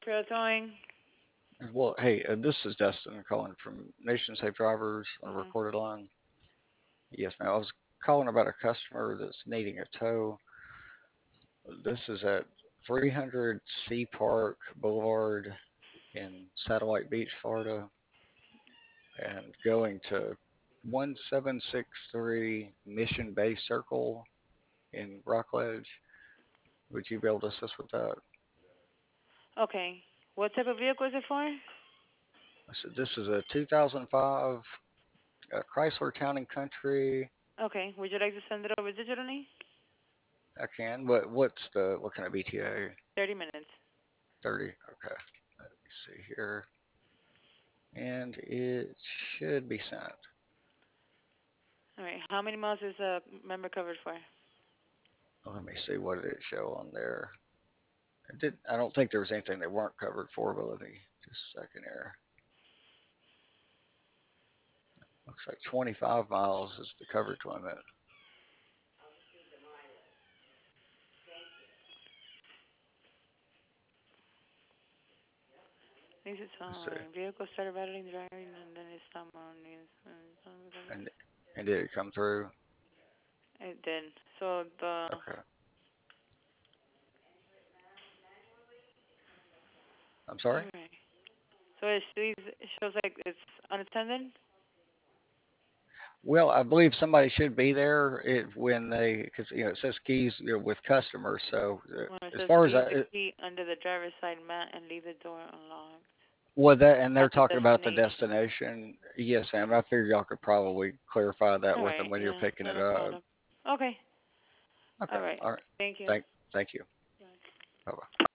For towing. Well, hey, this is Dustin calling from Nation Safe Drivers on a Uh-huh. recorded line. Yes, ma'am. I was calling about a customer that's needing a tow. This is at 300 Sea Park Boulevard in Satellite Beach, Florida, and going to 1763 Mission Bay Circle in Rockledge. Would you be able to assist with that? Okay. What type of vehicle is it for? I said this is a 2005 Chrysler Town and Country. Okay. Would you like to send it over digitally? I can. What kind of BTA? 30 minutes. 30. Okay. Let me see here. And it should be sent. All right. How many miles is a member covered for? Let me see what did it show on there. I don't think there was anything they weren't covered for, but let me just a second here. Looks like 25 miles is the coverage limit. This is Let's see. fine. Vehicle started rattling, driving, and then it stopped on news. And and did it come through? It did. So the Okay. I'm sorry? all right. So it shows like it's unattended. Well, I believe somebody should be there when they, because it says keys with customers. So When it as says far as leave the I, key under the driver's side mat and leave the door unlocked well, that and they're at the talking about the destination. destination. Yes, ma'am. I figured y'all could probably clarify that All with them right. when you're Yeah. picking No, it no up. problem. Okay. Okay. All right. All right. Thank you. Thank you. Bye. Bye bye.